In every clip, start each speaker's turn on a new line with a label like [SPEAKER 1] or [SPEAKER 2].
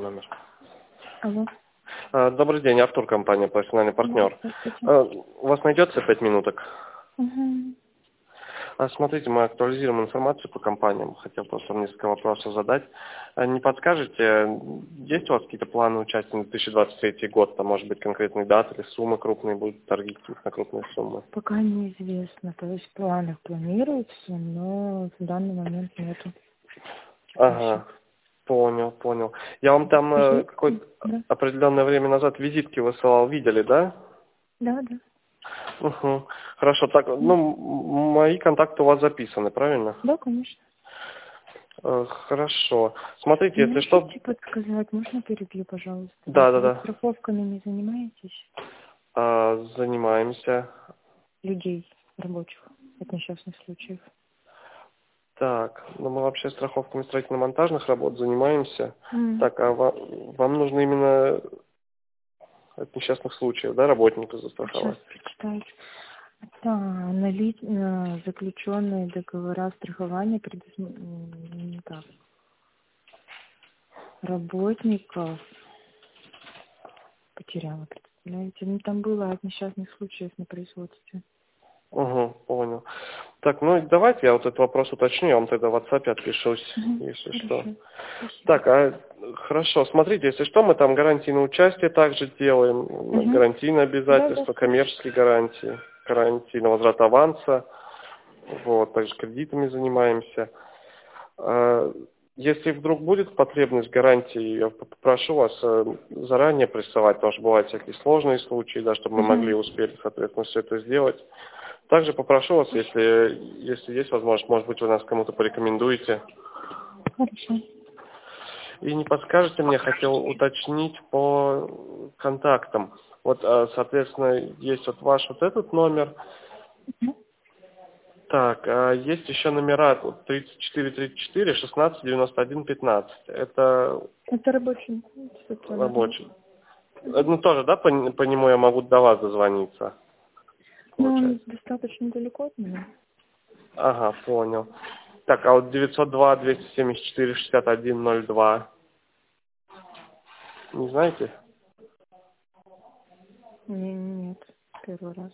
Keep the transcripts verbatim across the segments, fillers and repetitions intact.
[SPEAKER 1] номер.
[SPEAKER 2] Алло.
[SPEAKER 1] А, Добрый день, Артур, компания «Профессиональный партнер».
[SPEAKER 2] Здравствуйте.
[SPEAKER 1] А, У вас найдется пять минуток?
[SPEAKER 2] Угу.
[SPEAKER 1] А, Смотрите, мы актуализируем информацию по компаниям. Хотел просто вам несколько вопросов задать. А, Не подскажете, есть у вас какие-то планы участия на две тысячи двадцать третий год? Там, может быть, конкретные даты или суммы крупные будут, торги на крупные суммы?
[SPEAKER 2] Пока неизвестно. То есть планы планируются, но в данный момент нету.
[SPEAKER 1] Ага, понял, понял. Я вам там э, какое-то
[SPEAKER 2] Да,
[SPEAKER 1] определенное время назад визитки высылал, видели, да?
[SPEAKER 2] да, да.
[SPEAKER 1] Угу. Хорошо, так, ну, м- мои контакты у вас записаны, правильно?
[SPEAKER 2] Да, конечно.
[SPEAKER 1] Э, Хорошо. Смотрите, если что...
[SPEAKER 2] Можете подсказать, можно перебью, пожалуйста?
[SPEAKER 1] Да, да,
[SPEAKER 2] Вы
[SPEAKER 1] да.
[SPEAKER 2] страховками не занимаетесь?
[SPEAKER 1] А, занимаемся.
[SPEAKER 2] Людей рабочих от несчастных случаев.
[SPEAKER 1] Так, ну мы вообще страховками строительно-монтажных работ занимаемся.
[SPEAKER 2] М.
[SPEAKER 1] Так, а вам, вам нужно именно от несчастных случаев, да, работника
[SPEAKER 2] Сейчас
[SPEAKER 1] застраховать?
[SPEAKER 2] прочитаю. Да, налить э, заключенные договора страхования предусмотрены так. Работников потеряла, представляете? Ну, там было от несчастных случаев на производстве.
[SPEAKER 1] Угу, понял. Так, ну давайте я вот этот вопрос уточню, я вам тогда в WhatsApp отпишусь,
[SPEAKER 2] Угу,
[SPEAKER 1] если что.
[SPEAKER 2] хорошо. Спасибо.
[SPEAKER 1] Так, а хорошо, смотрите, если что, мы там гарантии на участие также делаем,
[SPEAKER 2] Угу.
[SPEAKER 1] гарантийные
[SPEAKER 2] Да, да,
[SPEAKER 1] обязательства,
[SPEAKER 2] слушай.
[SPEAKER 1] коммерческие гарантии, гарантии на возврат аванса, вот, также кредитами занимаемся. А, Если вдруг будет потребность в гарантии, я попрошу вас э, заранее присылать, потому что бывают всякие сложные случаи, да, чтобы мы могли
[SPEAKER 2] Угу.
[SPEAKER 1] успеть, соответственно, все это сделать. Также попрошу вас, если, если есть возможность, может быть, вы нас кому-то порекомендуете.
[SPEAKER 2] Хорошо.
[SPEAKER 1] И не подскажете мне, хотел уточнить по контактам. Вот, э, соответственно, есть вот ваш вот этот номер.
[SPEAKER 2] Угу.
[SPEAKER 1] Так, а есть еще номера вот, тридцать четыре тридцать четыре шестнадцать девяносто один пятнадцать. Это
[SPEAKER 2] Это рабочий стационарный.
[SPEAKER 1] рабочий. Э, Ну, тоже, да, по, по нему я могу до вас дозвониться,
[SPEAKER 2] Ну, он
[SPEAKER 1] получается?
[SPEAKER 2] достаточно далеко от меня.
[SPEAKER 1] Ага, понял. Так, а вот девятьсот два двести семьдесят четыре шестьдесят один ноль два. Не знаете?
[SPEAKER 2] Не, нет, первый раз.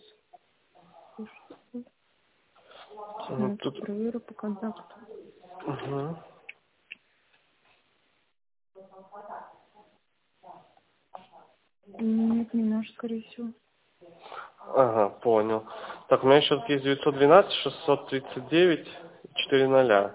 [SPEAKER 1] Мгм,
[SPEAKER 2] Минутку
[SPEAKER 1] Тут...
[SPEAKER 2] проверю по контакту.
[SPEAKER 1] Мгм.
[SPEAKER 2] Нет, не наш, скорее всего.
[SPEAKER 1] Ага, понял. Так, у меня еще есть девятьсот двенадцать шестьсот тридцать девять четыре ноля.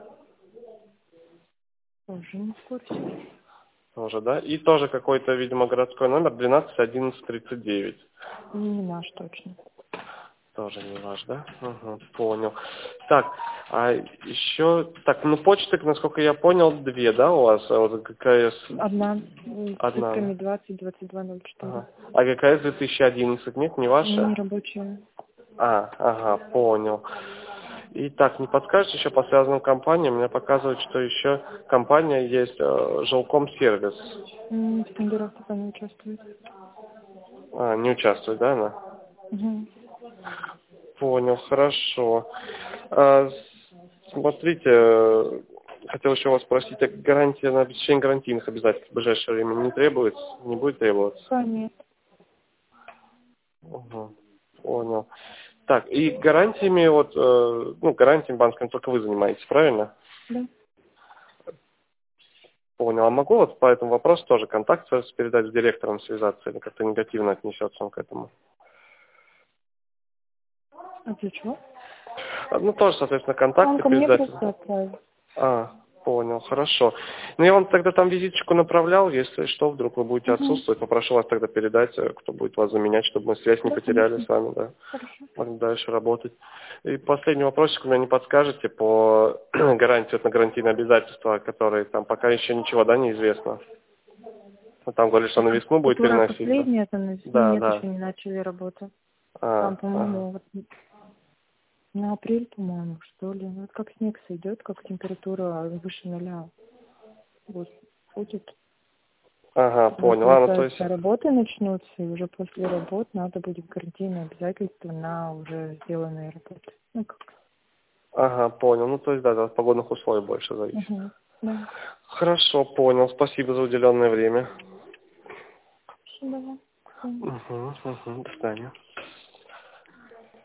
[SPEAKER 2] Тоже не в курсе.
[SPEAKER 1] Тоже, да? И тоже какой-то, видимо, городской номер двенадцать одиннадцать тридцать девять.
[SPEAKER 2] Не наш точно.
[SPEAKER 1] Тоже не ваш, да? Угу, понял. Так, а еще... Так, ну почты, насколько я понял, две, да, у вас? А вот ГКС
[SPEAKER 2] Одна м, с
[SPEAKER 1] одна, да?
[SPEAKER 2] цифрами двадцать двадцать два ноль четыре.
[SPEAKER 1] Ага. А ГКС две тысячи одиннадцать, нет, не ваша?
[SPEAKER 2] Не рабочая.
[SPEAKER 1] А, ага, понял. И так, не подскажете еще по связанным компаниям? Мне показывают, что еще компания есть э, Жилком сервис.
[SPEAKER 2] М, В тендерах пока не участвует.
[SPEAKER 1] А, не участвует, да, она?
[SPEAKER 2] Угу.
[SPEAKER 1] Понял, хорошо. А, смотрите, э, хотел еще вас спросить, а гарантия на обеспечение гарантийных обязательств в ближайшее время не требуется? Не будет требоваться?
[SPEAKER 2] Пока нет.
[SPEAKER 1] Угу, понял. Так, и гарантиями, вот, э, ну, гарантиями банковскими только вы занимаетесь, правильно?
[SPEAKER 2] Да.
[SPEAKER 1] Понял. А могу вот по этому вопросу тоже контакт с- передать с директором связаться или как-то негативно отнесется он к этому?
[SPEAKER 2] А для чего?
[SPEAKER 1] А, Ну, тоже, соответственно,
[SPEAKER 2] Он
[SPEAKER 1] контакты
[SPEAKER 2] ко мне
[SPEAKER 1] передать.
[SPEAKER 2] просто отправил.
[SPEAKER 1] А, понял, хорошо. Ну, я вам тогда там визиточку направлял, если что, вдруг вы будете
[SPEAKER 2] Угу.
[SPEAKER 1] отсутствовать, попрошу вас тогда передать, э, кто будет вас заменять, чтобы мы связь не
[SPEAKER 2] Да,
[SPEAKER 1] потеряли
[SPEAKER 2] конечно.
[SPEAKER 1] с вами, да,
[SPEAKER 2] Хорошо.
[SPEAKER 1] могли дальше работать. И последний вопросик у меня не подскажете по гарантии, вот на гарантийные обязательства, которые там пока еще ничего, да, неизвестно. Ну, там говорили, что на весну будет
[SPEAKER 2] Которая
[SPEAKER 1] переноситься.
[SPEAKER 2] последняя, это на весну
[SPEAKER 1] Да,
[SPEAKER 2] нет,
[SPEAKER 1] да.
[SPEAKER 2] еще не начали работу. Там,
[SPEAKER 1] А, ага.
[SPEAKER 2] по-моему, вот на апрель, по-моему, что ли. Вот как снег сойдет, как температура выше нуля вот, будет.
[SPEAKER 1] Ага,
[SPEAKER 2] Там,
[SPEAKER 1] понял. А, ну то есть...
[SPEAKER 2] получается, работы начнутся, и уже после работ надо будет гарантийное обязательство на уже сделанные работы. Ну, как?
[SPEAKER 1] Ага, понял. Ну то есть, да, да, от погодных условий больше зависит.
[SPEAKER 2] Угу. Да.
[SPEAKER 1] Хорошо, понял. Спасибо за уделенное время.
[SPEAKER 2] Давай.
[SPEAKER 1] Угу, угу, до свидания.